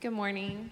Good morning.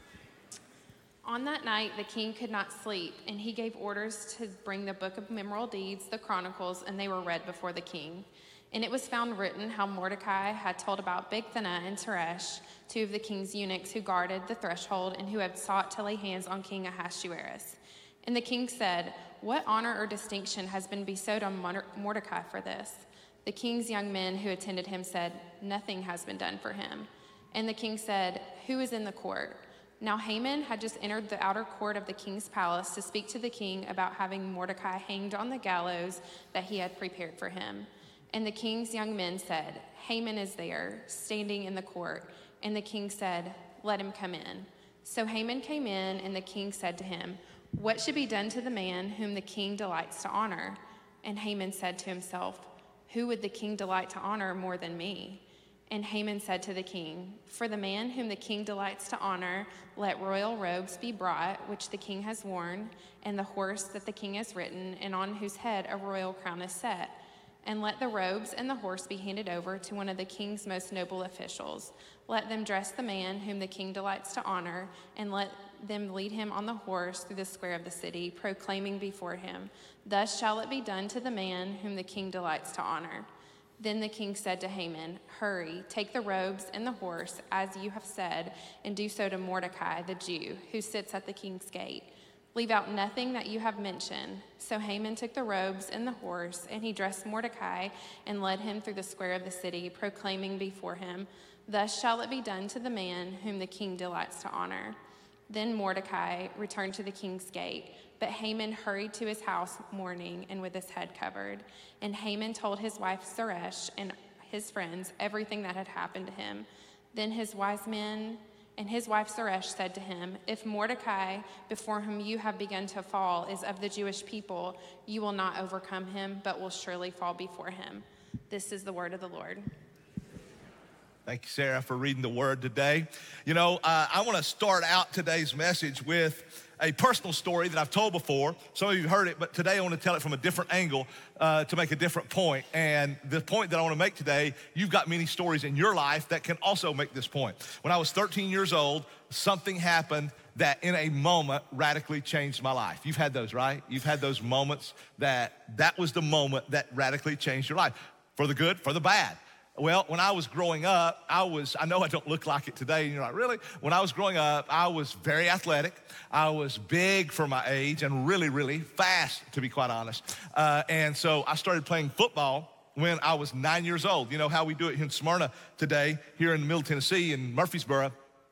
On that night, the king could not sleep, and he gave orders to bring the book of memorial deeds, the Chronicles, and they were read before the king. And it was found written how Mordecai had told about Bigthana and Teresh, two of the king's eunuchs who guarded the threshold and who had sought to lay hands on King Ahasuerus. And the king said, "What honor or distinction has been bestowed on Mordecai for this?" The king's young men who attended him said, "Nothing has been done for him." And the king said, "Who is in the court?" Now Haman had just entered the outer court of the king's palace to speak to the king about having Mordecai hanged on the gallows that he had prepared for him. And the king's young men said, "Haman is there, standing in the court." And the king said, "Let him come in." So Haman came in, and the king said to him, "What should be done to the man whom the king delights to honor?" And Haman said to himself, "Who would the king delight to honor more than me?" And Haman said to the king, "For the man whom the king delights to honor, let royal robes be brought, which the king has worn, and the horse that the king has ridden, and on whose head a royal crown is set. And let the robes and the horse be handed over to one of the king's most noble officials. Let them dress the man whom the king delights to honor, and let them lead him on the horse through the square of the city, proclaiming before him, 'Thus shall it be done to the man whom the king delights to honor.'" Then the king said to Haman, "Hurry, take the robes and the horse, as you have said, and do so to Mordecai, the Jew, who sits at the king's gate. Leave out nothing that you have mentioned." So Haman took the robes and the horse, and he dressed Mordecai and led him through the square of the city, proclaiming before him, "Thus shall it be done to the man whom the king delights to honor." Then Mordecai returned to the king's gate, but Haman hurried to his house mourning and with his head covered. And Haman told his wife Zeresh and his friends everything that had happened to him. Then his wise men and his wife Zeresh said to him, "If Mordecai, before whom you have begun to fall, is of the Jewish people, you will not overcome him, but will surely fall before him." This is the word of the Lord. Thank you, Sarah, for reading the word today. I want to start out today's message with a personal story that I've told before. Some of you have heard it, but today I want to tell it from a different angle to make a different point. And the point that I want to make today, you've got many stories in your life that can also make this point. When I was 13 years old, something happened that in a moment radically changed my life. You've had those, right? You've had those moments that was the moment that radically changed your life, for the good, for the bad. Well, when I was growing up, I know I don't look like it today, and you're like, really? When I was growing up, I was very athletic. I was big for my age and really, really fast, to be quite honest. And so I started playing football when I was 9 years old. You know how we do it here in Smyrna today, here in Middle Tennessee, in Murfreesboro.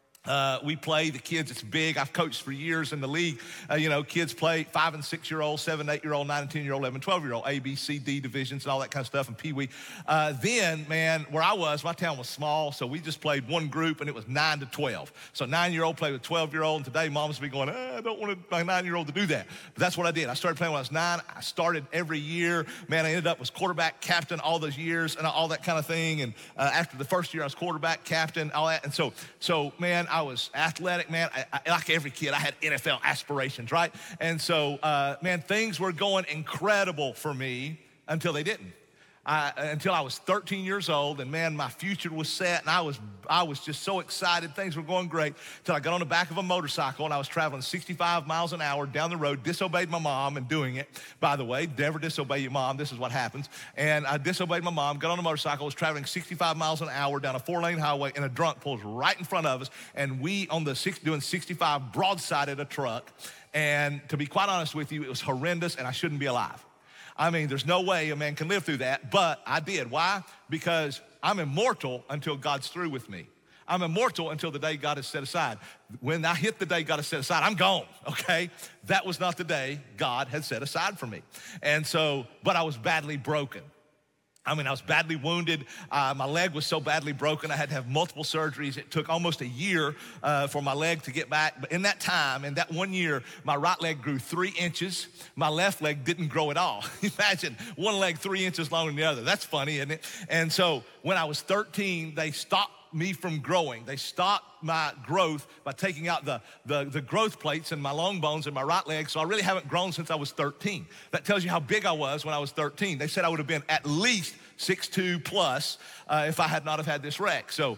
We play the kids. It's big. I've coached for years in the league. Kids play 5 and 6 year old, 7 and 8 year old, 9 and 10 year old, 11, 12 year old, A, B, C, D divisions and all that kind of stuff, and Pee Wee. Then, man, where I was, my town was small, so we just played one group, and it was 9 to 12. So 9-year-old played with 12-year-old, and today moms be going, I don't want my 9-year-old to do that. But that's what I did. I started playing when I was 9. I started every year. Man, I ended up was quarterback, captain all those years, and all that kind of thing. And after the first year, I was quarterback, captain, all that. And so man, I was athletic, man. I like every kid, I had NFL aspirations, right? And so, man, things were going incredible for me until they didn't. Until I was 13 years old, and man, my future was set, and I was just so excited. Things were going great until I got on the back of a motorcycle, and I was traveling 65 miles an hour down the road, disobeyed my mom in doing it. By the way, never disobey your mom. This is what happens. And I disobeyed my mom, got on a motorcycle, was traveling 65 miles an hour down a 4-lane highway, and a drunk pulls right in front of us, and we doing 65 broadsided a truck. And to be quite honest with you, it was horrendous, and I shouldn't be alive. I mean, there's no way a man can live through that, but I did. Why? Because I'm immortal until God's through with me. I'm immortal until the day God has set aside. When I hit the day God has set aside, I'm gone, okay? That was not the day God had set aside for me. And so, but I was badly broken. I was badly wounded. My leg was so badly broken, I had to have multiple surgeries. It took almost a year for my leg to get back. But in that time, in that 1 year, my right leg grew 3 inches. My left leg didn't grow at all. Imagine one leg 3 inches longer than the other. That's funny, isn't it? And so when I was 13, they stopped me from growing. They stopped my growth by taking out the growth plates in my long bones in my right leg, so I really haven't grown since I was 13. That tells you how big I was when I was 13. They said I would have been at least 6'2" plus if I had not have had this wreck. So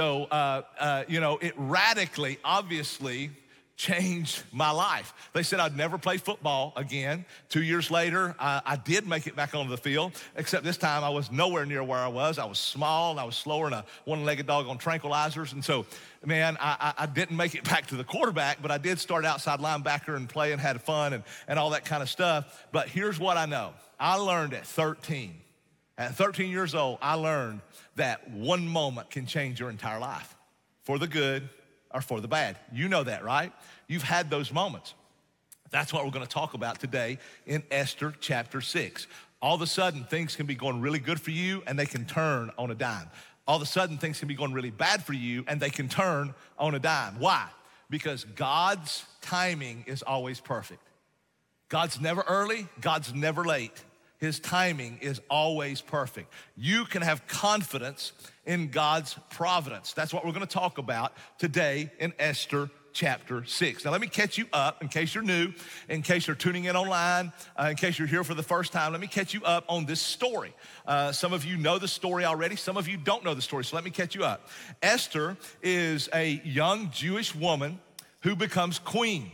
it radically, obviously, changed my life. They said I'd never play football again. 2 years later, I did make it back onto the field, except this time I was nowhere near where I was. I was small and I was slower than a one-legged dog on tranquilizers. And so, man, I didn't make it back to the quarterback, but I did start outside linebacker and play and had fun and all that kind of stuff. But here's what I know. I learned at 13. At 13 years old, I learned that one moment can change your entire life for the good or for the bad. You know that, right? You've had those moments. That's what we're going to talk about today in Esther chapter 6. All of a sudden, things can be going really good for you and they can turn on a dime. All of a sudden, things can be going really bad for you and they can turn on a dime. Why? Because God's timing is always perfect. God's never early, God's never late. His timing is always perfect. You can have confidence in God's providence. That's what we're going to talk about today in Esther chapter 6. Now, let me catch you up in case you're new, in case you're tuning in online, in case you're here for the first time. Let me catch you up on this story. Some of you know the story already. Some of you don't know the story, so let me catch you up. Esther is a young Jewish woman who becomes queen.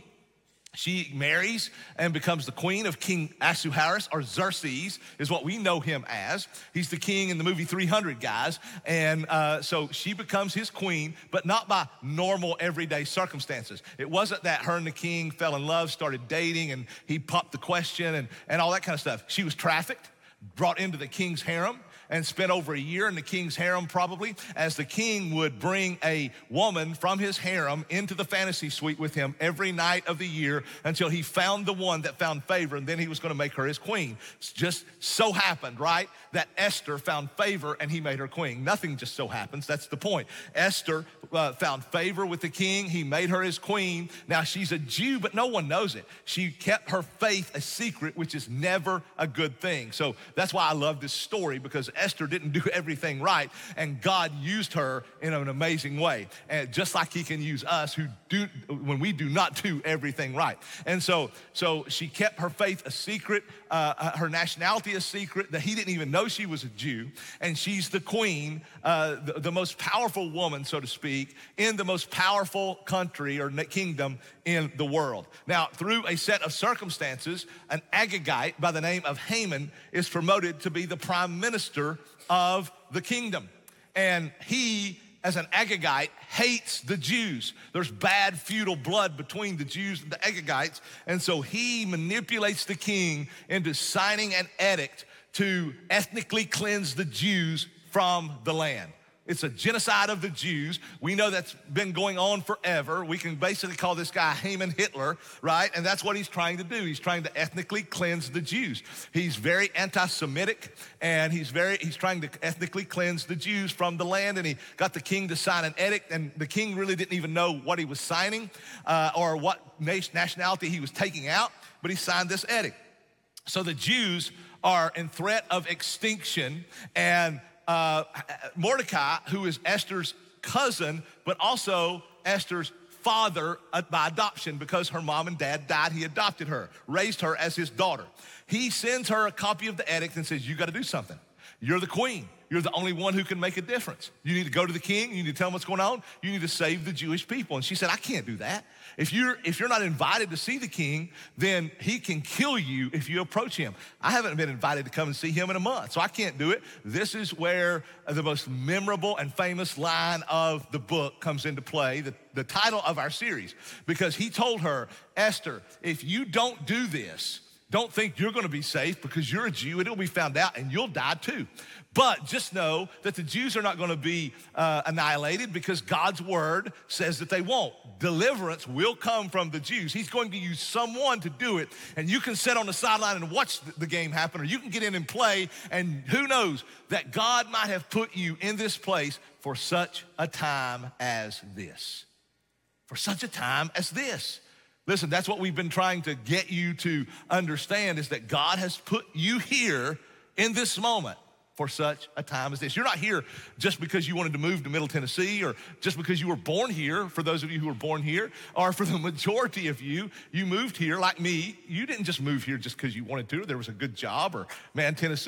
She marries and becomes the queen of King Ahasuerus, or Xerxes is what we know him as. He's the king in the movie 300, guys. And so she becomes his queen, but not by normal everyday circumstances. It wasn't that her and the king fell in love, started dating, and he popped the question and all that kind of stuff. She was trafficked, brought into the king's harem, and spent over a year in the king's harem probably, as the king would bring a woman from his harem into the fantasy suite with him every night of the year until he found the one that found favor, and then he was going to make her his queen. It's just so happened, right, that Esther found favor and he made her queen. Nothing just so happens, that's the point. Esther found favor with the king, he made her his queen. Now she's a Jew, but no one knows it. She kept her faith a secret, which is never a good thing. So that's why I love this story, because Esther didn't do everything right, and God used her in an amazing way. And just like he can use us when we do not do everything right. And so she kept her faith a secret, her nationality a secret, that he didn't even know she was a Jew. And she's the queen, the most powerful woman, so to speak, in the most powerful country or kingdom in the world. Now, through a set of circumstances, an Agagite by the name of Haman is promoted to be the prime minister of the kingdom. And he, as an Agagite, hates the Jews. There's bad feudal blood between the Jews and the Agagites. And so he manipulates the king into signing an edict to ethnically cleanse the Jews from the land. It's a genocide of the Jews. We know that's been going on forever. We can basically call this guy Haman Hitler, right? And that's what he's trying to do. He's trying to ethnically cleanse the Jews. He's very anti-Semitic, and he's trying to ethnically cleanse the Jews from the land. And he got the king to sign an edict, and the king really didn't even know what he was signing or what nationality he was taking out, but he signed this edict. So the Jews are in threat of extinction, and Mordecai, who is Esther's cousin, but also Esther's father by adoption, because her mom and dad died, he adopted her, raised her as his daughter. He sends her a copy of the edict and says, you got to do something. You're the queen. You're the only one who can make a difference. You need to go to the king. You need to tell him what's going on. You need to save the Jewish people. And she said, I can't do that. If you're not invited to see the king, then he can kill you if you approach him. I haven't been invited to come and see him in a month, so I can't do it. This is where the most memorable and famous line of the book comes into play, the title of our series, because he told her, Esther, if you don't do this, don't think you're going to be safe, because you're a Jew and it'll be found out and you'll die too. But just know that the Jews are not going to be annihilated, because God's word says that they won't. Deliverance will come from the Jews. He's going to use someone to do it, and you can sit on the sideline and watch the game happen, or you can get in and play, and who knows that God might have put you in this place for such a time as this. For such a time as this. Listen, that's what we've been trying to get you to understand, is that God has put you here in this moment for such a time as this. You're not here just because you wanted to move to Middle Tennessee, or just because you were born here, for those of you who were born here, or for the majority of you, you moved here like me. You didn't just move here just because you wanted to, or there was a good job, or man, Tennessee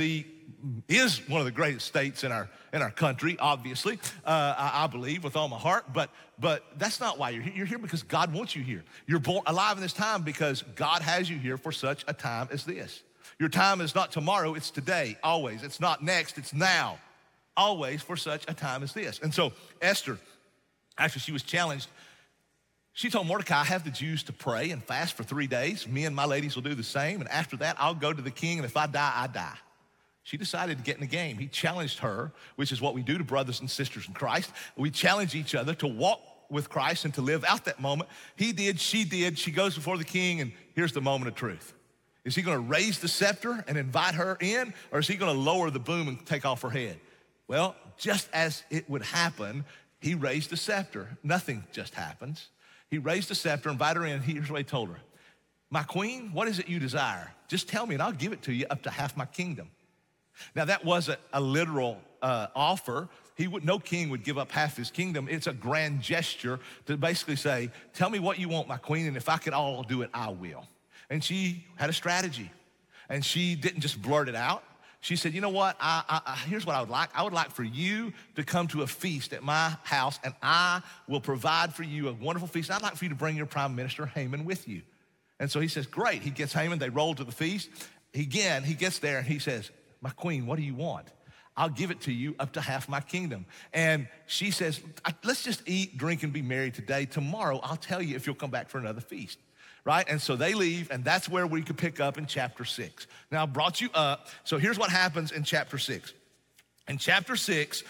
is one of the greatest states in our country, obviously, I believe with all my heart, but that's not why you're here. You're here because God wants you here. You're born alive in this time because God has you here for such a time as this. Your time is not tomorrow, it's today, always. It's not next, it's now, always for such a time as this. And so Esther, after she was challenged, she told Mordecai, have the Jews to pray and fast for 3 days. Me and my ladies will do the same. And after that, I'll go to the king. And if I die, I die. She decided to get in the game. He challenged her, which is what we do to brothers and sisters in Christ. We challenge each other to walk with Christ and to live out that moment. He did, she did. She goes before the king, and here's the moment of truth. Is he going to raise the scepter and invite her in, or is he going to lower the boom and take off her head? Well, just as it would happen, he raised the scepter. Nothing just happens. He raised the scepter, invited her in. Here's what he told her. My queen, what is it you desire? Just tell me and I'll give it to you up to half my kingdom. Now that wasn't a literal offer. No king would give up half his kingdom. It's a grand gesture to basically say, tell me what you want, my queen, and if I could all do it, I will. And she had a strategy. And she didn't just blurt it out. She said, you know what, here's what I would like. I would like for you to come to a feast at my house, and I will provide for you a wonderful feast. I'd like for you to bring your prime minister, Haman, with you. And so he says, great. He gets Haman. They roll to the feast. Again, he gets there, and he says, my queen, what do you want? I'll give it to you up to half my kingdom. And she says, let's just eat, drink, and be merry today. Tomorrow, I'll tell you if you'll come back for another feast. Right? And so they leave, and that's where we could pick up in chapter 6. Now, I brought you up. So here's what happens in chapter 6. In chapter 6,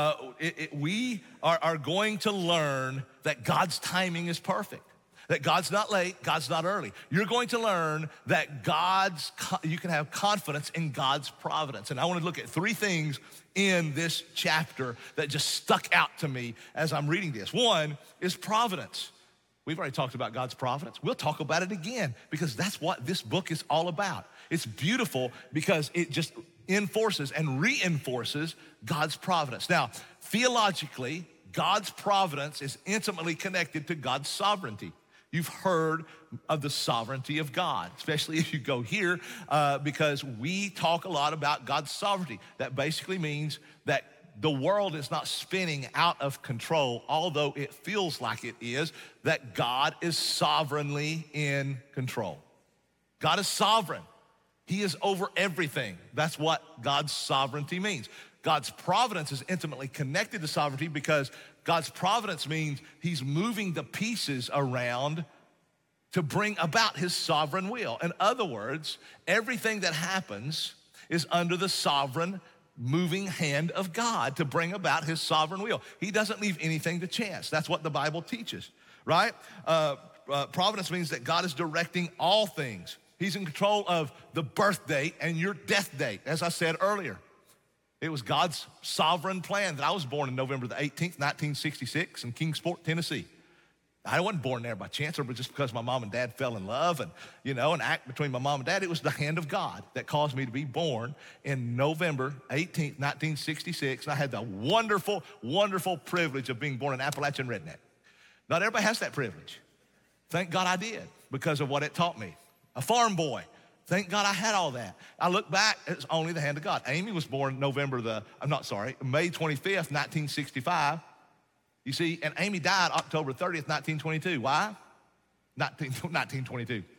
we are going to learn that God's timing is perfect, that God's not late, God's not early. You're going to learn that you can have confidence in God's providence. And I want to look at 3 things in this chapter that just stuck out to me as I'm reading this. One is providence. We've already talked about God's providence. We'll talk about it again because that's what this book is all about. It's beautiful because it just enforces and reinforces God's providence. Now, theologically, God's providence is intimately connected to God's sovereignty. You've heard of the sovereignty of God, especially if you go here, because we talk a lot about God's sovereignty. That basically means that the world is not spinning out of control, although it feels like it is, that God is sovereignly in control. God is sovereign. He is over everything. That's what God's sovereignty means. God's providence is intimately connected to sovereignty because God's providence means he's moving the pieces around to bring about his sovereign will. In other words, everything that happens is under the sovereign moving hand of God to bring about his sovereign will. He doesn't leave anything to chance. That's what the Bible teaches, right? Providence means that God is directing all things. He's in control of the birth date and your death date, as I said earlier. It was God's sovereign plan that I was born on November the 18th, 1966 in Kingsport, Tennessee. I wasn't born there by chance or just because my mom and dad fell in love and, an act between my mom and dad. It was the hand of God that caused me to be born in November 18th, 1966. And I had the wonderful, wonderful privilege of being born an Appalachian redneck. Not everybody has that privilege. Thank God I did because of what it taught me. A farm boy. Thank God I had all that. I look back, it's only the hand of God. Amy was born May 25th, 1965. You see, and Amy died October 30th, 1922. Why? 1922.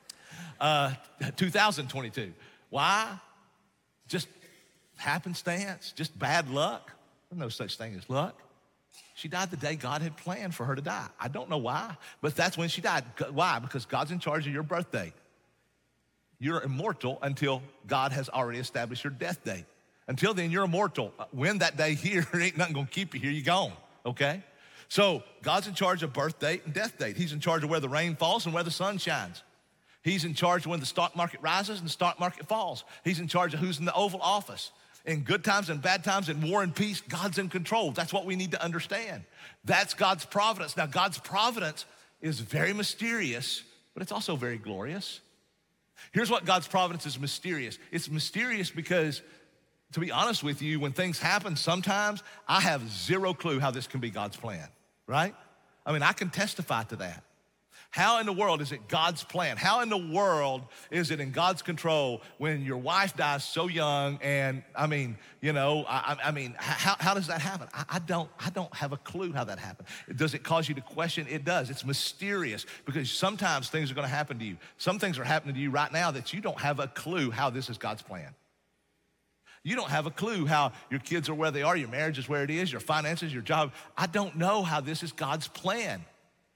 2022. Why? Just happenstance, just bad luck. There's no such thing as luck. She died the day God had planned for her to die. I don't know why, but that's when she died. Why? Because God's in charge of your birth date. You're immortal until God has already established your death date. Until then, you're immortal. When that day here, ain't nothing gonna keep you here, you gone. Okay? So God's in charge of birth date and death date. He's in charge of where the rain falls and where the sun shines. He's in charge of when the stock market rises and the stock market falls. He's in charge of who's in the Oval Office. In good times and bad times, in war and peace, God's in control. That's what we need to understand. That's God's providence. Now, God's providence is very mysterious, but it's also very glorious. Here's what God's providence is mysterious. It's mysterious because, to be honest with you, when things happen, sometimes I have zero clue how this can be God's plan, right? I mean, I can testify to that. How in the world is it God's plan? How in the world is it in God's control when your wife dies so young? And I mean, how does that happen? I don't have a clue how that happened. Does it cause you to question? It does. It's mysterious because sometimes things are going to happen to you. Some things are happening to you right now that you don't have a clue how this is God's plan. You don't have a clue how your kids are where they are, your marriage is where it is, your finances, your job. I don't know how this is God's plan.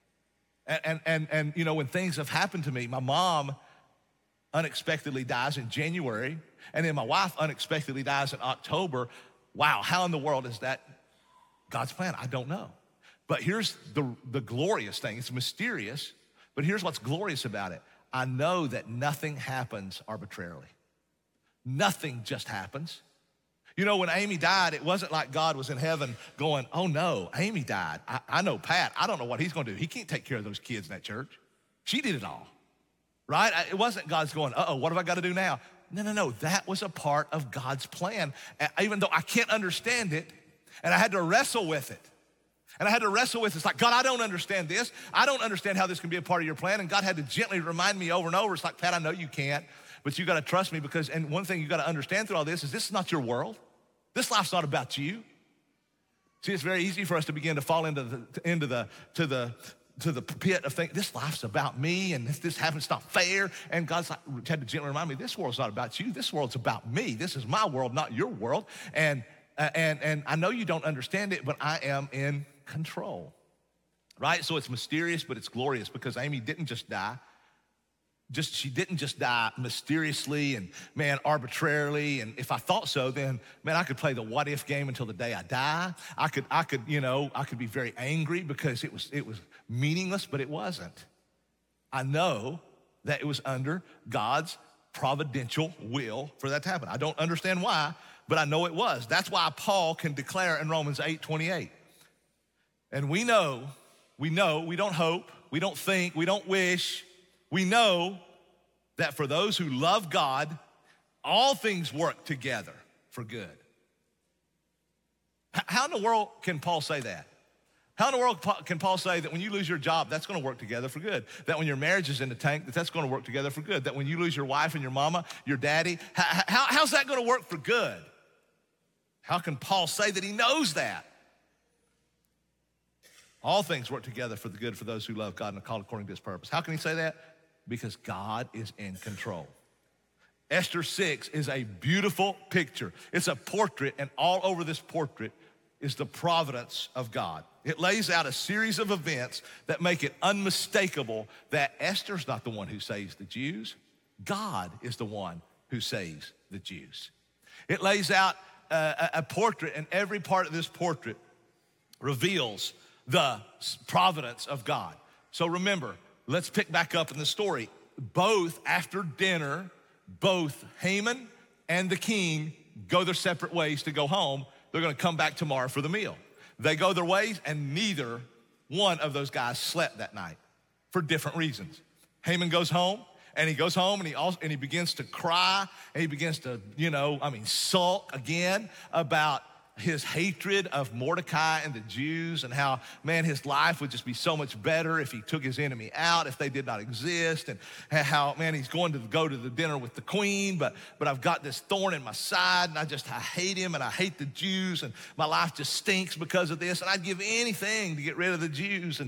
And when things have happened to me, my mom unexpectedly dies in January, and then my wife unexpectedly dies in October. Wow, how in the world is that God's plan? I don't know. But here's the glorious thing. It's mysterious, but here's what's glorious about it. I know that nothing happens arbitrarily. Nothing just happens. When Amy died, it wasn't like God was in heaven going, oh no, Amy died. I know Pat, I don't know what he's gonna do. He can't take care of those kids in that church. She did it all, right? It wasn't God's going, uh-oh, what have I gotta do now? No, that was a part of God's plan. Even though I can't understand it, and I had to wrestle with it. It's like, God, I don't understand this. I don't understand how this can be a part of your plan. And God had to gently remind me over and over. It's like, Pat, I know you can't, but you gotta trust me because, and one thing you gotta understand through all this is this is not your world. This life's not about you. See, it's very easy for us to begin to fall into the pit of thinking, this life's about me and this happens, it's not fair. And God's like, had to gently remind me, this world's not about you. This world's about me. This is my world, not your world. And I know you don't understand it, but I am in control, right? So it's mysterious, but it's glorious because Amy didn't just die. She didn't just die mysteriously and, arbitrarily. And if I thought so, then, I could play the what if game until the day I die. I could be very angry because it was meaningless, but it wasn't. I know that it was under God's providential will for that to happen. I don't understand why, but I know it was. That's why Paul can declare in Romans 8:28. And we know, we don't hope, we don't think, we don't wish. We know that for those who love God, all things work together for good. How in the world can Paul say that? How in the world can Paul say that when you lose your job, that's gonna work together for good? That when your marriage is in the tank, that's gonna work together for good? That when you lose your wife and your mama, your daddy, how's that gonna work for good? How can Paul say that he knows that? All things work together for the good for those who love God and are called according to his purpose. How can he say that? Because God is in control. Esther 6 is a beautiful picture. It's a portrait, and all over this portrait is the providence of God. It lays out a series of events that make it unmistakable that Esther's not the one who saves the Jews. God is the one who saves the Jews. It lays out a portrait, and every part of this portrait reveals the providence of God. So remember, let's pick back up in the story. Both after dinner, both Haman and the king go their separate ways to go home. They're gonna come back tomorrow for the meal. They go their ways, and neither one of those guys slept that night for different reasons. Haman goes home, and he begins to cry, and he begins to, sulk again about his hatred of Mordecai and the Jews and how, his life would just be so much better if he took his enemy out, if they did not exist, and how, he's going to go to the dinner with the queen, but I've got this thorn in my side, and I hate him, and I hate the Jews, and my life just stinks because of this, and I'd give anything to get rid of the Jews.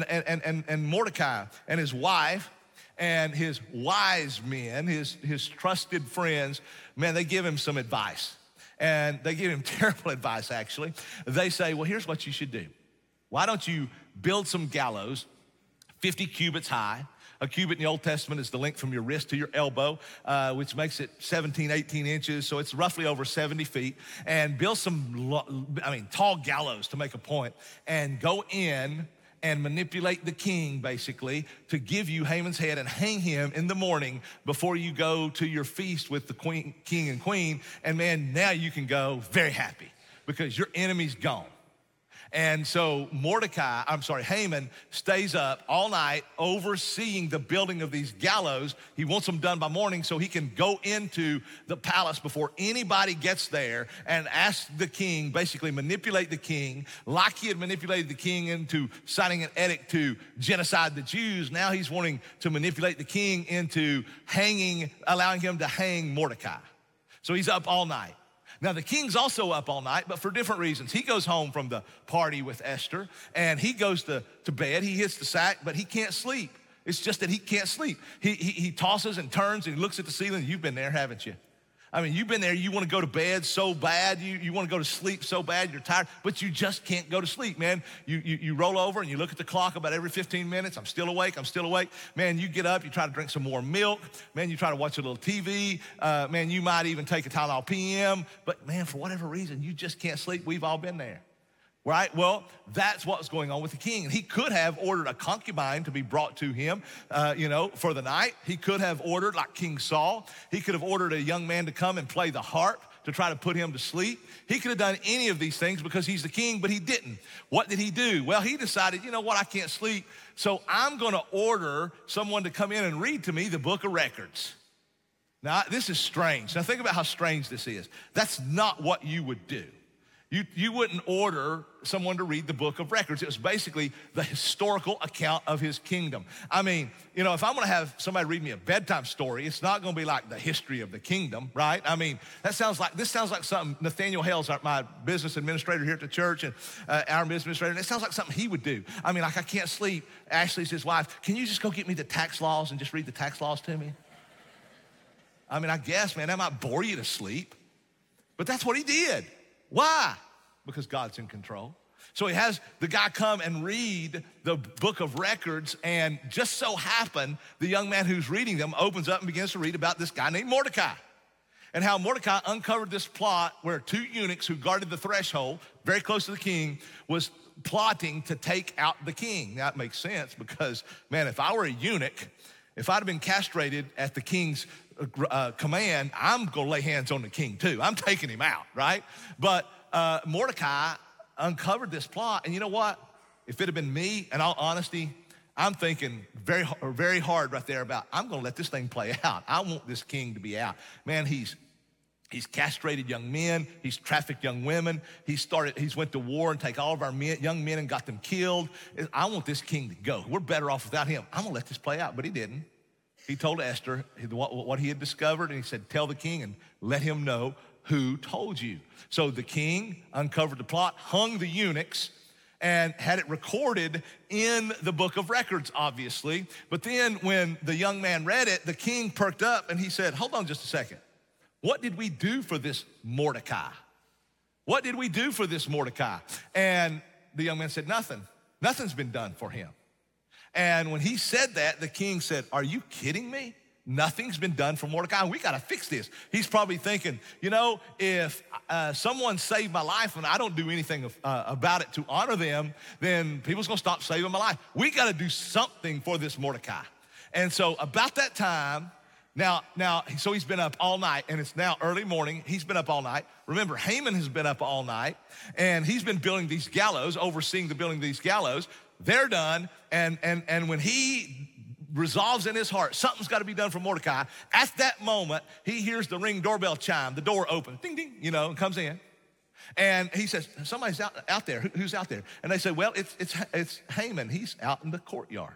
And Mordecai and his wife and his wise men, his trusted friends, they give him some advice. And they give him terrible advice, actually. They say, well, here's what you should do. Why don't you build some gallows 50 cubits high? A cubit in the Old Testament is the length from your wrist to your elbow, which makes it 17, 18 inches, so it's roughly over 70 feet. And build some, tall gallows to make a point, and go in and manipulate the king, basically, to give you Haman's head and hang him in the morning before you go to your feast with the king and queen. And now you can go very happy because your enemy's gone. And so Haman stays up all night overseeing the building of these gallows. He wants them done by morning so he can go into the palace before anybody gets there and ask the king, basically manipulate the king, like he had manipulated the king into signing an edict to genocide the Jews. Now he's wanting to manipulate the king into allowing him to hang Mordecai. So he's up all night. Now, the king's also up all night, but for different reasons. He goes home from the party with Esther, and he goes to bed. He hits the sack, but he can't sleep. It's just that he can't sleep. He tosses and turns, and he looks at the ceiling. You've been there, haven't you? I mean, you've been there. You want to go to bed so bad. You want to go to sleep so bad. You're tired, but you just can't go to sleep, man. You roll over and you look at the clock about every 15 minutes. I'm still awake. Man, you get up. You try to drink some more milk. Man, you try to watch a little TV. Man, you might even take a Tylenol PM. But, man, for whatever reason, you just can't sleep. We've all been there. Right? Well, that's what's going on with the king. And he could have ordered a concubine to be brought to him, for the night. He could have ordered, like King Saul, he could have ordered a young man to come and play the harp to try to put him to sleep. He could have done any of these things because he's the king, but he didn't. What did he do? Well, he decided, you know what, I can't sleep, so I'm going to order someone to come in and read to me the book of records. Now, this is strange. Now, think about how strange this is. That's not what you would do. You wouldn't order someone to read the book of records. It was basically the historical account of his kingdom. I mean, if I'm gonna have somebody read me a bedtime story, it's not gonna be like the history of the kingdom, right? I mean, this sounds like something Nathaniel Hales, my business administrator here at the church, and our business administrator, and it sounds like something he would do. I mean, like, I can't sleep. Ashley's his wife. Can you just go get me the tax laws and just read the tax laws to me? I mean, I guess, man, that might bore you to sleep, but that's what he did. Why? Because God's in control. So he has the guy come and read the book of records, and just so happened, the young man who's reading them opens up and begins to read about this guy named Mordecai, and how Mordecai uncovered this plot where two eunuchs who guarded the threshold, very close to the king, was plotting to take out the king. Now, that makes sense because, man, if I were a eunuch, if I'd have been castrated at the king's command, I'm gonna lay hands on the king too. I'm taking him out, right? But Mordecai uncovered this plot, and you know what? If it had been me, in all honesty, I'm thinking very, very hard right there about, I'm gonna let this thing play out. I want this king to be out. Man, he's castrated young men. He's trafficked young women. He's went to war and take all of our young men and got them killed. I want this king to go. We're better off without him. I'm gonna let this play out, but he didn't. He told Esther what he had discovered, and he said, tell the king and let him know who told you. So the king uncovered the plot, hung the eunuchs, and had it recorded in the book of records, obviously. But then when the young man read it, the king perked up and he said, hold on just a second. What did we do for this Mordecai? What did we do for this Mordecai? And the young man said, nothing. Nothing's been done for him. And when he said that, the king said, are you kidding me? Nothing's been done for Mordecai. We got to fix this. He's probably thinking, if someone saved my life and I don't do anything about it to honor them, then people's going to stop saving my life. We got to do something for this Mordecai. And so about that time, so he's been up all night, and it's now early morning. He's been up all night. Remember, Haman has been up all night, and he's been building these gallows, overseeing the building of these gallows. They're done, and when he resolves in his heart, something's got to be done for Mordecai, at that moment, he hears the ring doorbell chime, the door opens, ding, ding, and comes in. And he says, somebody's out there. Who's out there? And they say, well, it's Haman. He's out in the courtyard.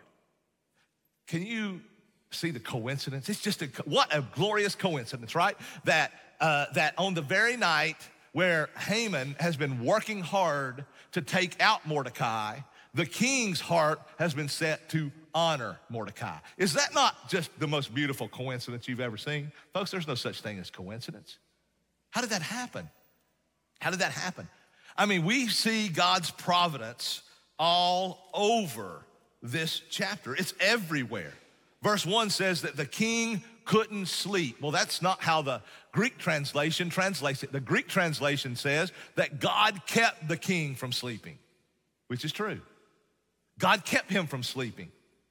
Can you see the coincidence? It's just what a glorious coincidence, right? That on the very night where Haman has been working hard to take out Mordecai, the king's heart has been set to honor Mordecai. Is that not just the most beautiful coincidence you've ever seen? Folks, there's no such thing as coincidence. How did that happen? How did that happen? I mean, we see God's providence all over this chapter. It's everywhere. Verse 1 says that the king couldn't sleep. Well, that's not how the Greek translation translates it. The Greek translation says that God kept the king from sleeping, which is true. God kept him from sleeping.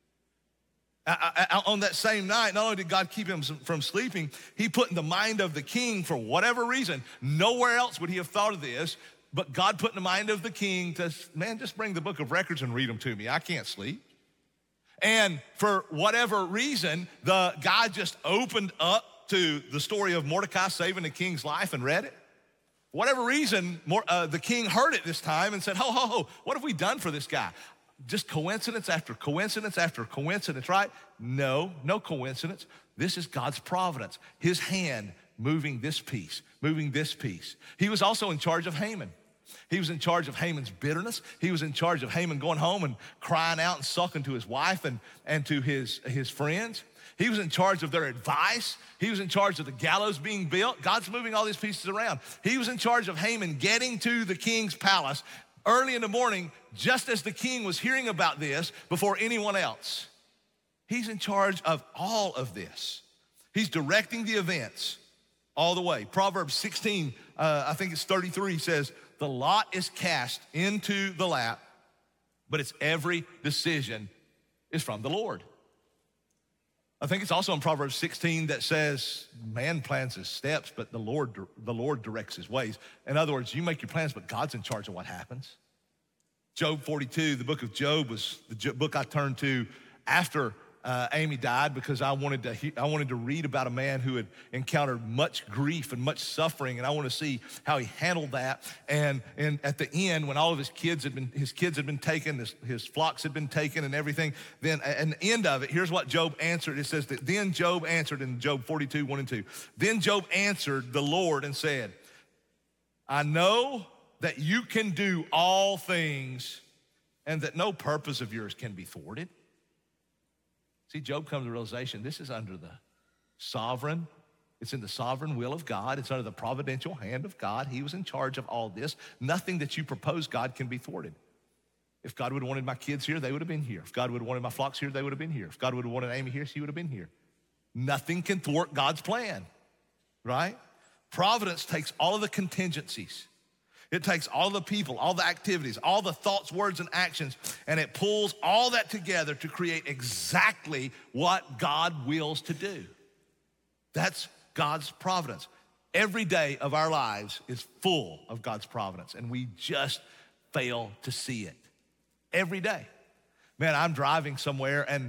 On that same night, not only did God keep him from sleeping, he put in the mind of the king, for whatever reason, nowhere else would he have thought of this, But God put in the mind of the king to, man, just bring the book of records and read them to me. I can't sleep. And for whatever reason, the guy just opened up to the story of Mordecai saving the king's life and read it. For whatever reason, the king heard it this time and said, ho, what have we done for this guy? Just coincidence after coincidence after coincidence, right? No coincidence. This is God's providence. His hand moving this piece, moving this piece. He was also in charge of Haman. He was in charge of Haman's bitterness. He was in charge of Haman going home and crying out and sulking to his wife and to his friends. He was in charge of their advice. He was in charge of the gallows being built. God's moving all these pieces around. He was in charge of Haman getting to the king's palace early in the morning, just as the king was hearing about this before anyone else. He's in charge of all of this. He's directing the events all the way. Proverbs 16, I think it's 33, says, the lot is cast into the lap, but its every decision is from the Lord. I think it's also in Proverbs 16 that says, man plans his steps, but the Lord directs his ways. In other words, you make your plans, but God's in charge of what happens. Job 42, the book of Job was the book I turned to after Amy died, because I wanted to read about a man who had encountered much grief and much suffering, and I want to see how he handled that. And at the end, when all of his kids had been taken, his flocks had been taken and everything, then at the end of it, here's what Job answered. It says that then Job answered in Job 42, 1 and 2. Then Job answered the Lord and said, I know that you can do all things and that no purpose of yours can be thwarted. See, Job comes to the realization this is under the sovereign, it's in the sovereign will of God. It's under the providential hand of God. He was in charge of all this. Nothing that you propose, God, can be thwarted. If God would have wanted my kids here, they would have been here. If God would have wanted my flocks here, they would have been here. If God would have wanted Amy here, she would have been here. Nothing can thwart God's plan, right? Providence takes all of the contingencies. It takes all the people, all the activities, all the thoughts, words, and actions, and it pulls all that together to create exactly what God wills to do. That's God's providence. Every day of our lives is full of God's providence, and we just fail to see it. Every day. Man, I'm driving somewhere, and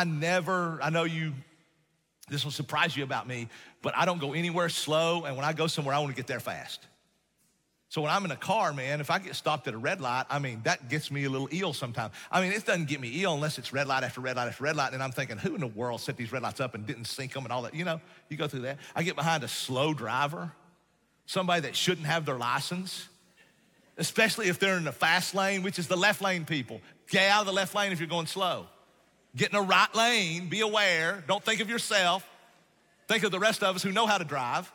this will surprise you about me, but I don't go anywhere slow, and when I go somewhere, I want to get there fast. So when I'm in a car, man, if I get stopped at a red light, that gets me a little ill sometimes. It doesn't get me ill unless it's red light after red light after red light, and I'm thinking, who in the world set these red lights up and didn't sync them and all that? You go through that. I get behind a slow driver, somebody that shouldn't have their license, especially if they're in the fast lane, which is the left lane people. Get out of the left lane if you're going slow. Get in the right lane, be aware, don't think of yourself. Think of the rest of us who know how to drive.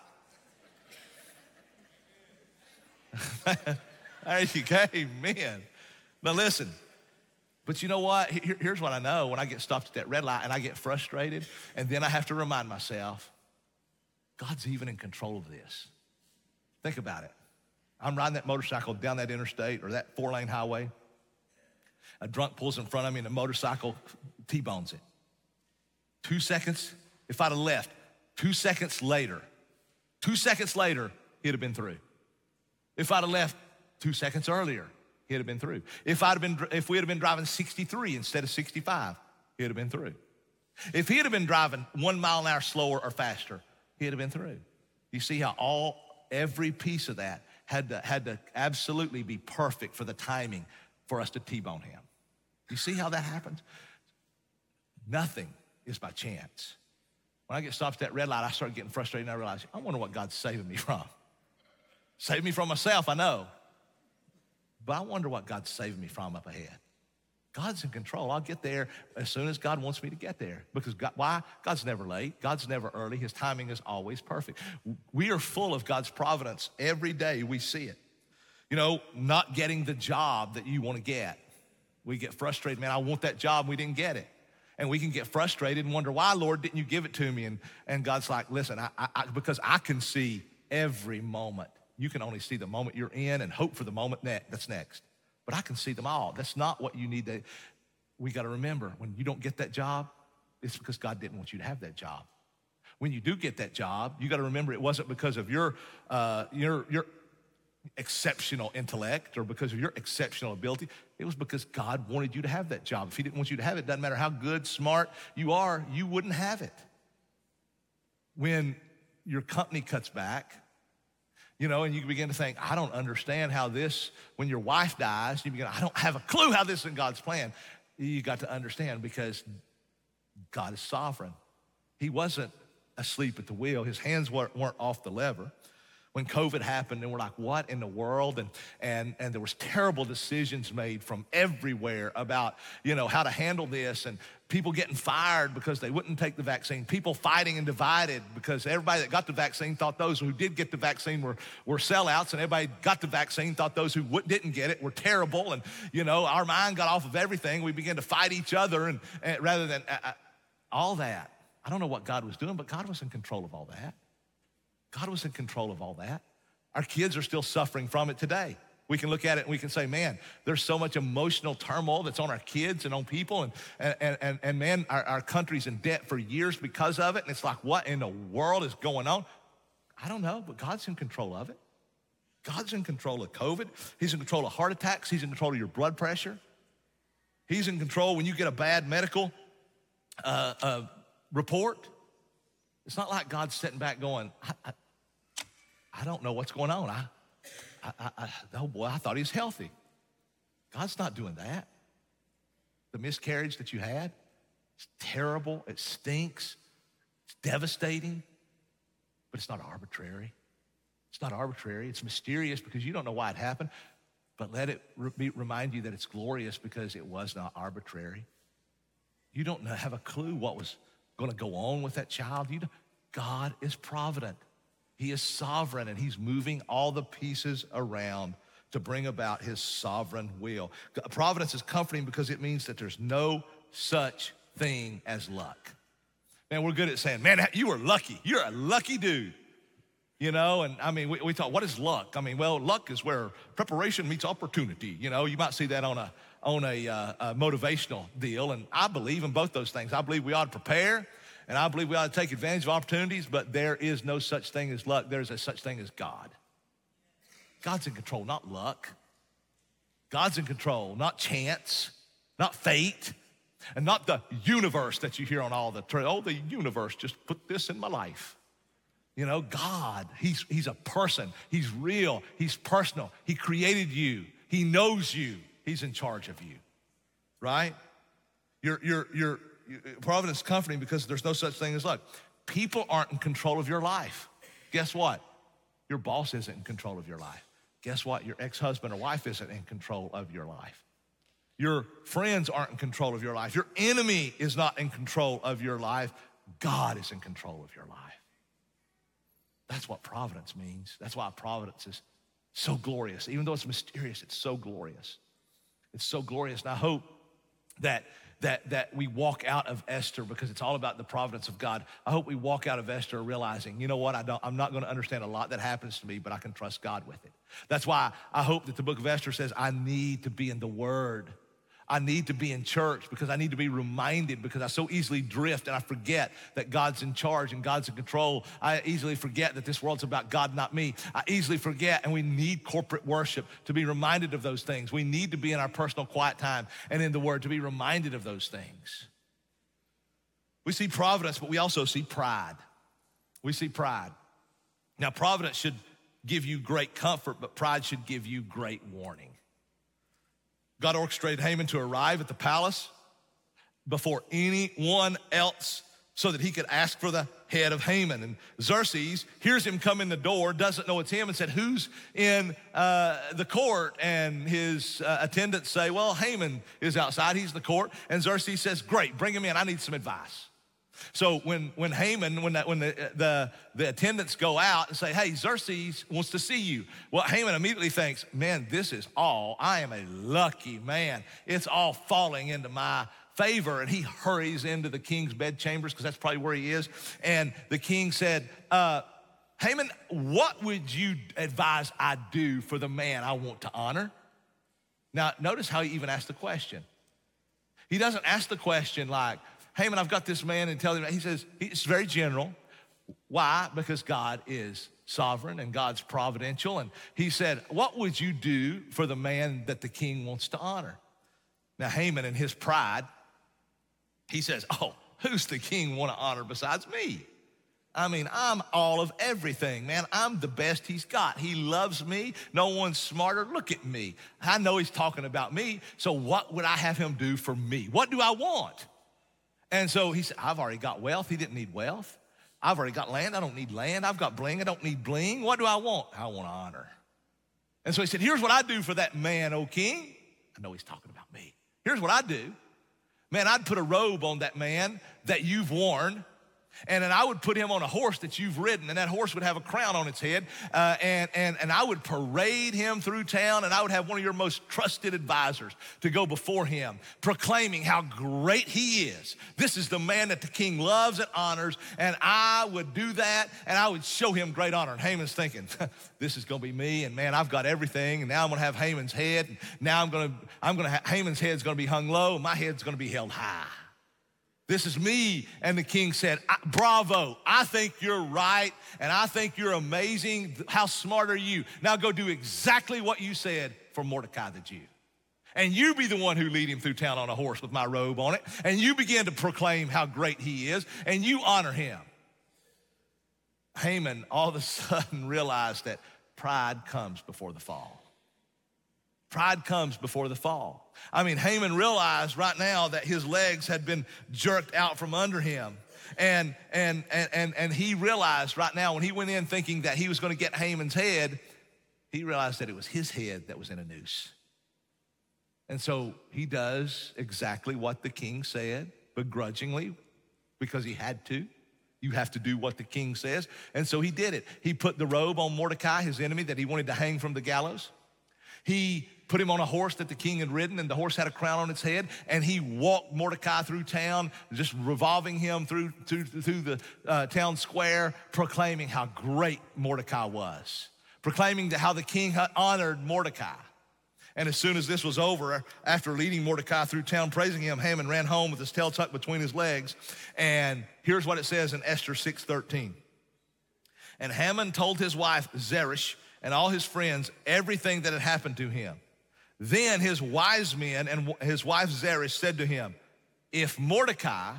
There you go, amen. Now listen, but you know what? Here's what I know when I get stopped at that red light and I get frustrated, and then I have to remind myself, God's even in control of this. Think about it. I'm riding that motorcycle down that interstate or that 4-lane highway. A drunk pulls in front of me and the motorcycle T-bones it. 2 seconds, if I'd have left, 2 seconds later, he'd have been through. If I'd have left 2 seconds earlier, he'd have been through. If we had been driving 63 instead of 65, he'd have been through. If he had been driving 1 mile an hour slower or faster, he'd have been through. You see how every piece of that had to absolutely be perfect for the timing for us to T-bone him. You see how that happens? Nothing is by chance. When I get stopped at that red light, I start getting frustrated and I realize, I wonder what God's saving me from. Save me from myself, I know. But I wonder what God's saving me from up ahead. God's in control. I'll get there as soon as God wants me to get there. Because why? God's never late. God's never early. His timing is always perfect. We are full of God's providence. Every day we see it. Not getting the job that you want to get. We get frustrated. Man, I want that job. We didn't get it. And we can get frustrated and wonder, why, Lord, didn't you give it to me? And God's like, listen, because I can see every moment. You can only see the moment you're in and hope for the moment that's next. But I can see them all. That's not what you need. We got to remember, when you don't get that job, it's because God didn't want you to have that job. When you do get that job, you got to remember it wasn't because of your exceptional intellect or because of your exceptional ability. It was because God wanted you to have that job. If he didn't want you to have it, doesn't matter how good, smart you are, you wouldn't have it. When your company cuts back, and you begin to think, I don't understand how this, when your wife dies, I don't have a clue how this is in God's plan. You got to understand because God is sovereign. He wasn't asleep at the wheel. His hands weren't off the lever. When COVID happened and we're like, what in the world? And there was terrible decisions made from everywhere about, how to handle this, and people getting fired because they wouldn't take the vaccine, people fighting and divided because everybody that got the vaccine thought those who did get the vaccine were sellouts, and everybody got the vaccine thought those who didn't get it were terrible. And, our mind got off of everything. We began to fight each other and rather than all that. I don't know what God was doing, but God was in control of all that. God was in control of all that. Our kids are still suffering from it today. We can look at it and we can say, man, there's so much emotional turmoil that's on our kids and on people. And man, our country's in debt for years because of it. And it's like, what in the world is going on? I don't know, but God's in control of it. God's in control of COVID. He's in control of heart attacks. He's in control of your blood pressure. He's in control when you get a bad medical report. It's not like God's sitting back going, I don't know what's going on. Oh boy, I thought he was healthy. God's not doing that. The miscarriage that you had, it's terrible, it stinks, it's devastating, but it's not arbitrary. It's not arbitrary, it's mysterious because you don't know why it happened, but let it remind you that it's glorious because it was not arbitrary. You don't have a clue what was gonna go on with that child. God is provident. He is sovereign, and he's moving all the pieces around to bring about his sovereign will. Providence is comforting because it means that there's no such thing as luck. Man, we're good at saying, man, you were lucky. You're a lucky dude. And I mean, we thought, what is luck? I mean, well, luck is where preparation meets opportunity. You might see that on a motivational deal, and I believe in both those things. I believe we ought to prepare, and I believe we ought to take advantage of opportunities, but there is no such thing as luck. There's a such thing as God. God's in control, not luck. God's in control, not chance, not fate, and not the universe that you hear on all the, the universe just put this in my life. God, he's a person. He's real. He's personal. He created you. He knows you. He's in charge of you, right? Your providence is comforting because there's no such thing as luck. People aren't in control of your life. Guess what? Your boss isn't in control of your life. Guess what? Your ex-husband or wife isn't in control of your life. Your friends aren't in control of your life. Your enemy is not in control of your life. God is in control of your life. That's what providence means. That's why providence is so glorious. Even though it's mysterious, it's so glorious. It's so glorious. And I hope that we walk out of Esther, because it's all about the providence of God. I hope we walk out of Esther realizing, you know what, I'm not going to understand a lot that happens to me, but I can trust God with it. That's why I hope that the book of Esther says, I need to be in the Word. I need to be in church because I need to be reminded, because I so easily drift and I forget that God's in charge and God's in control. I easily forget that this world's about God, not me. I easily forget, and we need corporate worship to be reminded of those things. We need to be in our personal quiet time and in the Word to be reminded of those things. We see providence, but we also see pride. We see pride. Now, providence should give you great comfort, but pride should give you great warning. God orchestrated Haman to arrive at the palace before anyone else so that he could ask for the head of Haman. And Xerxes hears him come in the door, doesn't know it's him, and said, who's in the court? And his attendants say, well, Haman is outside. He's in the court. And Xerxes says, great, bring him in. I need some advice. So when the attendants go out and say, hey, Xerxes wants to see you. Well, Haman immediately thinks, man, I am a lucky man. It's all falling into my favor. And he hurries into the king's bedchambers, because that's probably where he is. And the king said, Haman, what would you advise I do for the man I want to honor? Now, notice how he even asked the question. He doesn't ask the question like, Haman, I've got this man, and tell him, he says, it's very general. Why? Because God is sovereign and God's providential. And he said, what would you do for the man that the king wants to honor? Now, Haman, in his pride, he says, oh, who's the king want to honor besides me? I mean, I'm all of everything, man. I'm the best he's got. He loves me. No one's smarter. Look at me. I know he's talking about me, so what would I have him do for me? What do I want? And so he said, I've already got wealth. He didn't need wealth. I've already got land. I don't need land. I've got bling. I don't need bling. What do I want? I want honor. And so he said, here's what I do for that man, O king. I know he's talking about me. Here's what I do. Man, I'd put a robe on that man that you've worn, and then I would put him on a horse that you've ridden, and that horse would have a crown on its head, and I would parade him through town, and I would have one of your most trusted advisors to go before him, proclaiming how great he is. This is the man that the king loves and honors, and I would do that, and I would show him great honor. And Haman's thinking, this is gonna be me, and man, I've got everything, and now I'm gonna have Haman's head, and now Haman's head's gonna be hung low, and my head's gonna be held high. This is me. And the king said, bravo, I think you're right, and I think you're amazing. How smart are you? Now go do exactly what you said for Mordecai the Jew. And you be the one who lead him through town on a horse with my robe on it, and you begin to proclaim how great he is, and you honor him. Haman all of a sudden realized that pride comes before the fall. Pride comes before the fall. I mean, Haman realized right now that his legs had been jerked out from under him. And he realized right now when he went in thinking that he was going to get Haman's head, he realized that it was his head that was in a noose. And so he does exactly what the king said, begrudgingly, because he had to. You have to do what the king says. And so he did it. He put the robe on Mordecai, his enemy that he wanted to hang from the gallows. He put him on a horse that the king had ridden, and the horse had a crown on its head, and he walked Mordecai through town, just revolving him through the town square, proclaiming how great Mordecai was, proclaiming how the king had honored Mordecai. And as soon as this was over, after leading Mordecai through town, praising him, Haman ran home with his tail tucked between his legs. And here's what it says in Esther 6:13. And Haman told his wife Zeresh and all his friends everything that had happened to him. Then his wise men and his wife Zeresh said to him, if Mordecai,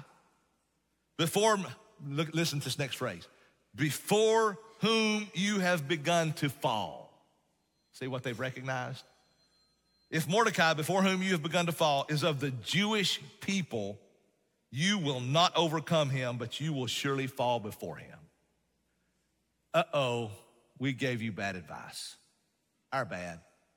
listen to this next phrase, before whom you have begun to fall. See what they've recognized? If Mordecai, before whom you have begun to fall, is of the Jewish people, you will not overcome him, but you will surely fall before him. Uh-oh, we gave you bad advice. Our bad.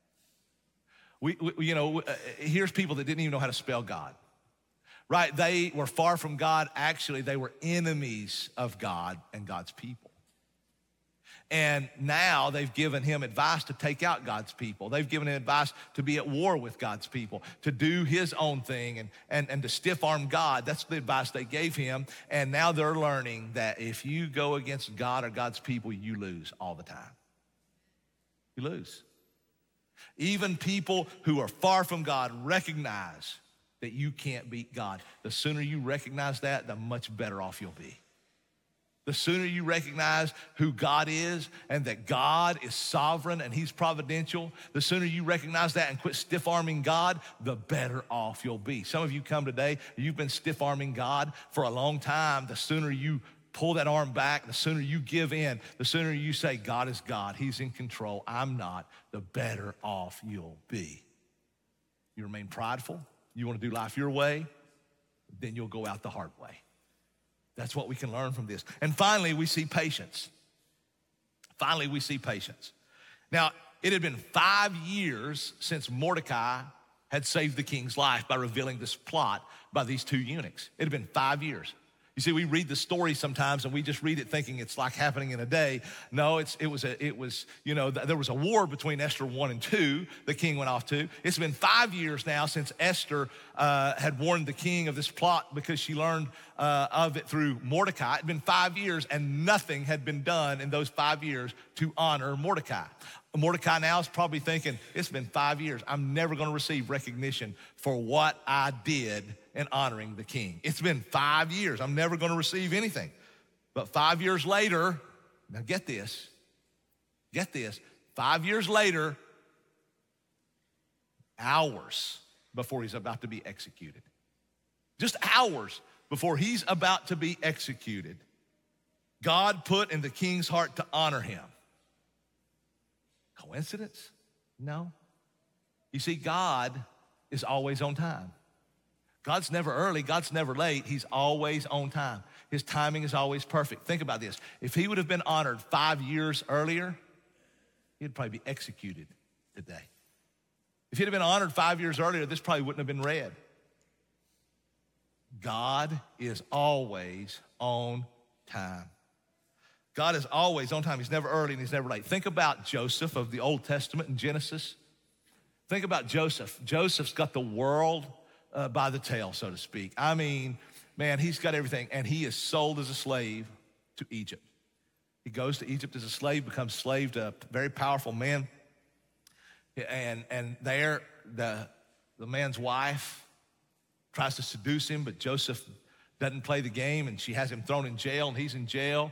Here's people that didn't even know how to spell God, right? They were far from God. Actually, they were enemies of God and God's people. And now they've given him advice to take out God's people. They've given him advice to be at war with God's people, to do his own thing and to stiff-arm God. That's the advice they gave him. And now they're learning that if you go against God or God's people, you lose all the time. You lose. Even people who are far from God recognize that you can't beat God. The sooner you recognize that, the much better off you'll be. The sooner you recognize who God is and that God is sovereign and he's providential, the sooner you recognize that and quit stiff-arming God, the better off you'll be. Some of you come today, you've been stiff-arming God for a long time. The sooner you pull that arm back, the sooner you give in, the sooner you say, God is God, he's in control, I'm not, the better off you'll be. You remain prideful, you want to do life your way, then you'll go out the hard way. That's what we can learn from this. And finally, we see patience. Finally, we see patience. Now, it had been 5 years since Mordecai had saved the king's life by revealing this plot by these two eunuchs. It had been 5 years. You see, we read the story sometimes and we just read it thinking it's like happening in a day. No, there was a war between Esther 1 and 2, the king went off to. It's been 5 years now since Esther had warned the king of this plot because she learned of it through Mordecai. It had been 5 years and nothing had been done in those 5 years to honor Mordecai. Mordecai now is probably thinking, it's been 5 years. I'm never going to receive recognition for what I did in honoring the king. It's been 5 years. I'm never going to receive anything. But 5 years later, now get this, 5 years later, hours before he's about to be executed, just hours before he's about to be executed, God put in the king's heart to honor him. Coincidence? No. You see, God is always on time. God's never early, God's never late, he's always on time. His timing is always perfect. Think about this. If he would have been honored 5 years earlier, he'd probably be executed today. If he'd have been honored 5 years earlier, this probably wouldn't have been read. God is always on time. God is always on time. He's never early and he's never late. Think about Joseph of the Old Testament in Genesis. Think about Joseph. Joseph's got the world by the tail, so to speak. I mean, man, he's got everything, and he is sold as a slave to Egypt. He goes to Egypt as a slave, becomes slave to a very powerful man, and there the man's wife tries to seduce him, but Joseph doesn't play the game, and she has him thrown in jail, and he's in jail.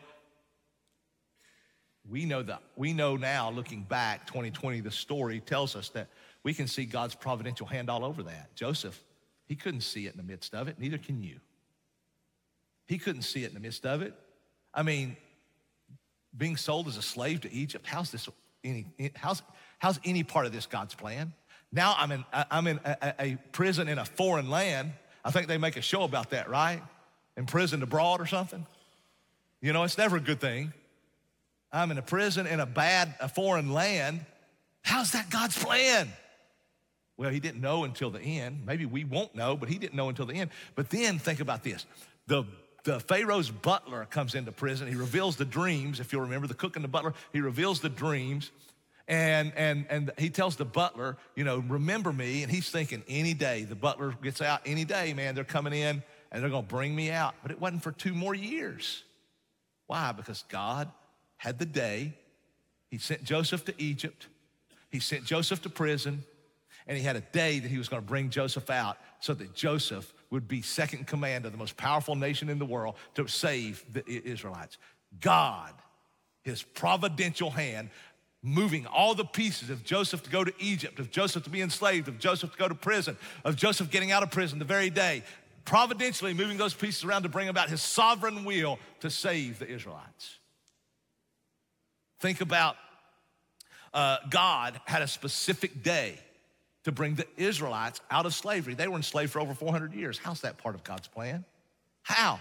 We know now, looking back, 2020, the story tells us that we can see God's providential hand all over that. Joseph, he couldn't see it in the midst of it, neither can you. He couldn't see it in the midst of it. I mean, being sold as a slave to Egypt, how's any part of this God's plan? Now I'm in a prison in a foreign land. I think they make a show about that, right? Imprisoned abroad or something. You know, it's never a good thing. I'm in a prison in a foreign land. How's that God's plan? Well, he didn't know until the end. Maybe we won't know, but he didn't know until the end. But then think about this. The Pharaoh's butler comes into prison. He reveals the dreams. If you'll remember, the cook and the butler, he reveals the dreams. And he tells the butler, you know, remember me. And he's thinking any day, the butler gets out any day, man, they're coming in and they're gonna bring me out. But it wasn't for 2 more years. Why? Because God had the day. He sent Joseph to Egypt. He sent Joseph to prison. And he had a day that he was gonna bring Joseph out so that Joseph would be second in command of the most powerful nation in the world to save the Israelites. God, his providential hand, moving all the pieces of Joseph to go to Egypt, of Joseph to be enslaved, of Joseph to go to prison, of Joseph getting out of prison the very day, providentially moving those pieces around to bring about his sovereign will to save the Israelites. Think about God had a specific day to bring the Israelites out of slavery. They were enslaved for over 400 years. How's that part of God's plan? How?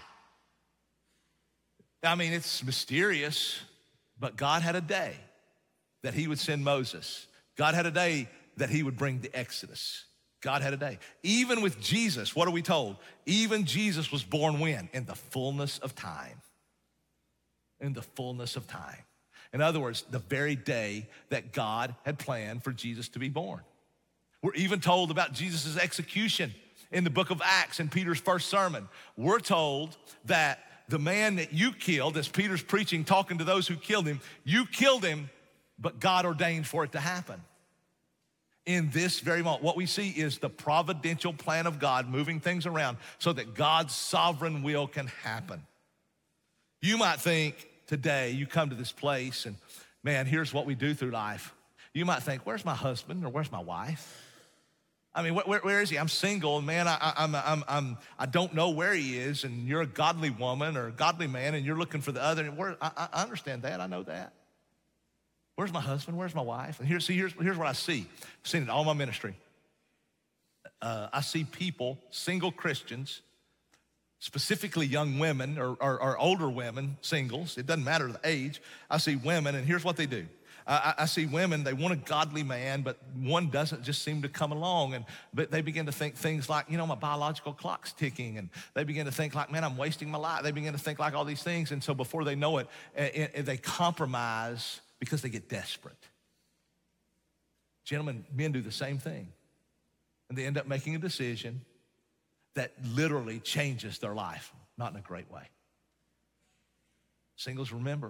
I mean, it's mysterious, but God had a day that he would send Moses. God had a day that he would bring the Exodus. God had a day. Even with Jesus, what are we told? Even Jesus was born when? In the fullness of time. In the fullness of time. In other words, the very day that God had planned for Jesus to be born. We're even told about Jesus' execution in the book of Acts in Peter's first sermon. We're told that the man that you killed, as Peter's preaching, talking to those who killed him, you killed him, but God ordained for it to happen. In this very moment, what we see is the providential plan of God moving things around so that God's sovereign will can happen. You might think today, you come to this place and man, here's what we do through life. You might think, where's my husband or where's my wife? I mean, where is he? I'm single, and man, I don't know where he is, and you're a godly woman or a godly man, and you're looking for the other. I understand that. I know that. Where's my husband? Where's my wife? And here's what I see. I've seen it in all my ministry. I see people, single Christians, specifically young women or older women, singles. It doesn't matter the age. I see women, and here's what they do. I see women, they want a godly man, but one doesn't just seem to come along. But they begin to think things like, you know, my biological clock's ticking. And they begin to think like, man, I'm wasting my life. They begin to think like all these things. And so before they know it, they compromise because they get desperate. Gentlemen, men do the same thing. And they end up making a decision that literally changes their life, not in a great way. Singles, remember,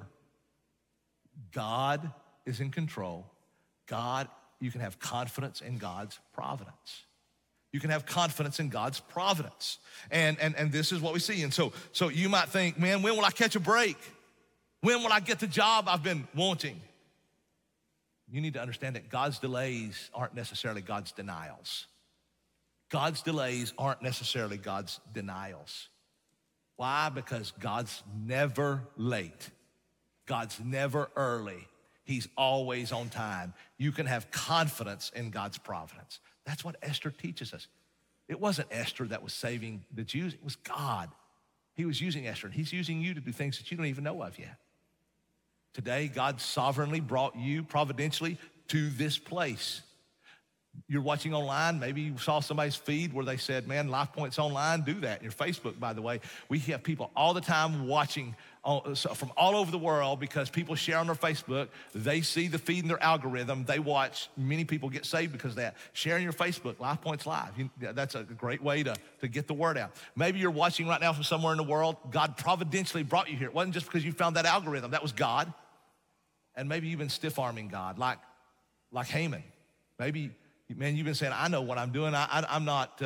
God is in control. God, you can have confidence in God's providence. You can have confidence in God's providence. And this is what we see. And so you might think, man, when will I catch a break? When will I get the job I've been wanting? You need to understand that God's delays aren't necessarily God's denials. God's delays aren't necessarily God's denials. Why? Because God's never late. God's never early. He's always on time. You can have confidence in God's providence. That's what Esther teaches us. It wasn't Esther that was saving the Jews. It was God. He was using Esther, and he's using you to do things that you don't even know of yet. Today, God sovereignly brought you providentially to this place. You're watching online, maybe you saw somebody's feed where they said, man, Life Point's online, do that. Your Facebook, by the way, we have people all the time watching from all over the world because people share on their Facebook. They see the feed in their algorithm. They watch. Many people get saved because of that. Sharing your Facebook, Life Point's live. That's a great way to get the word out. Maybe you're watching right now from somewhere in the world. God providentially brought you here. It wasn't just because you found that algorithm. That was God. And maybe you've been stiff-arming God like Haman. Maybe, man, you've been saying, I know what I'm doing. I'm not,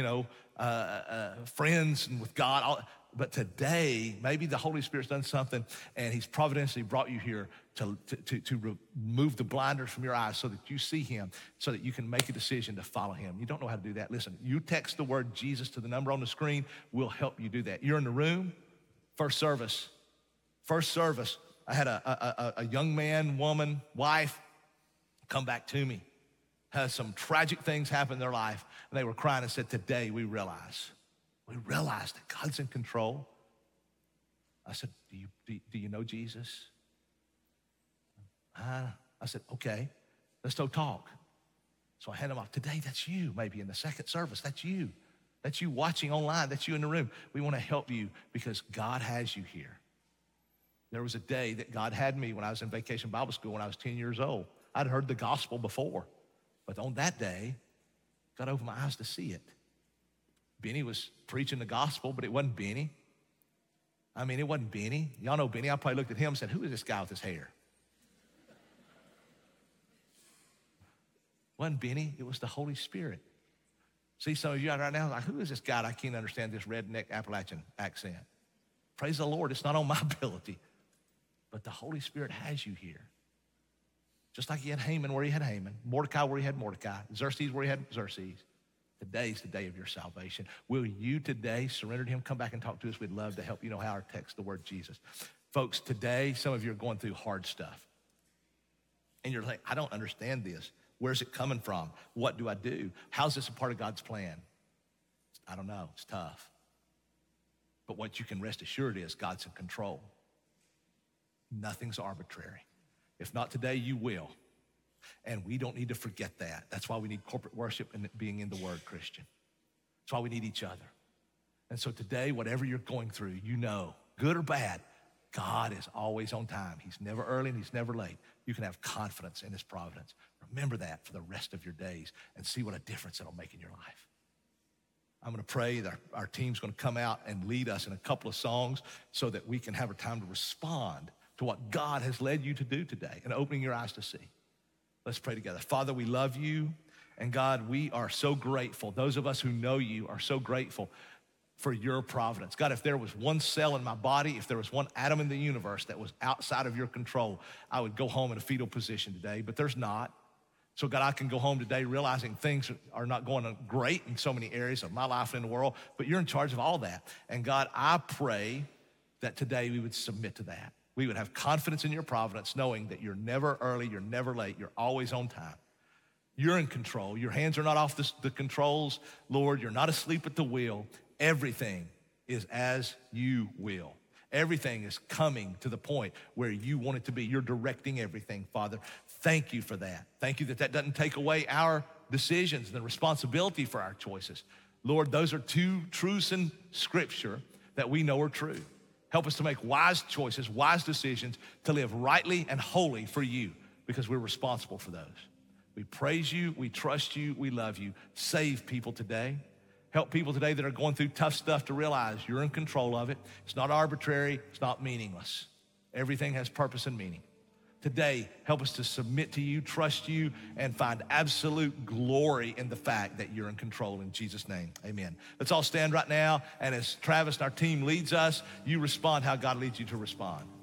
friends with God. But today, maybe the Holy Spirit's done something, and he's providentially brought you here to remove the blinders from your eyes so that you see him, so that you can make a decision to follow him. You don't know how to do that. Listen, you text the word Jesus to the number on the screen. We'll help you do that. You're in the room, first service. I had a young man, woman, wife come back to me. Had some tragic things happen in their life, and they were crying and said, today we realize that God's in control. I said, do you know Jesus? I said, okay, let's go talk. So I hand him off. Today, that's you, maybe in the second service. That's you. That's you watching online. That's you in the room. We want to help you because God has you here. There was a day that God had me when I was in Vacation Bible School when I was 10 years old. I'd heard the gospel before, but on that day, God opened my eyes to see it. Benny was preaching the gospel, but it wasn't Benny. It wasn't Benny. Y'all know Benny. I probably looked at him and said, who is this guy with his hair? It wasn't Benny. It was the Holy Spirit. See, some of you out right now, like, who is this guy? I can't understand this redneck Appalachian accent. Praise the Lord. It's not on my ability. But the Holy Spirit has you here. Just like he had Haman where he had Haman, Mordecai where he had Mordecai, Xerxes where he had Xerxes. Today's the day of your salvation. Will you today surrender to him? Come back and talk to us. We'd love to help you know how to text the word Jesus. Folks, today, some of you are going through hard stuff. And you're like, I don't understand this. Where's it coming from? What do I do? How's this a part of God's plan? I don't know. It's tough. But what you can rest assured is God's in control. Nothing's arbitrary. If not today, you will. And we don't need to forget that. That's why we need corporate worship and being in the Word, Christian. That's why we need each other. And so today, whatever you're going through, you know, good or bad, God is always on time. He's never early and he's never late. You can have confidence in his providence. Remember that for the rest of your days and see what a difference it'll make in your life. I'm going to pray that our team's going to come out and lead us in a couple of songs so that we can have a time to respond to what God has led you to do today and opening your eyes to see. Let's pray together. Father, we love you. And God, we are so grateful. Those of us who know you are so grateful for your providence. God, if there was one cell in my body, if there was one atom in the universe that was outside of your control, I would go home in a fetal position today, but there's not. So God, I can go home today realizing things are not going great in so many areas of my life and in the world, but you're in charge of all that. And God, I pray that today we would submit to that. We would have confidence in your providence, knowing that you're never early, you're never late, you're always on time. You're in control. Your hands are not off the controls, Lord. You're not asleep at the wheel. Everything is as you will. Everything is coming to the point where you want it to be. You're directing everything, Father. Thank you for that. Thank you that doesn't take away our decisions and the responsibility for our choices. Lord, those are two truths in Scripture that we know are true. Help us to make wise choices, wise decisions, to live rightly and wholly for you, because we're responsible for those. We praise you, we trust you, we love you. Save people today. Help people today that are going through tough stuff to realize you're in control of it. It's not arbitrary, it's not meaningless. Everything has purpose and meaning. Today, help us to submit to you, trust you, and find absolute glory in the fact that you're in control. In Jesus' name, amen. Let's all stand right now, and as Travis and our team leads us, you respond how God leads you to respond.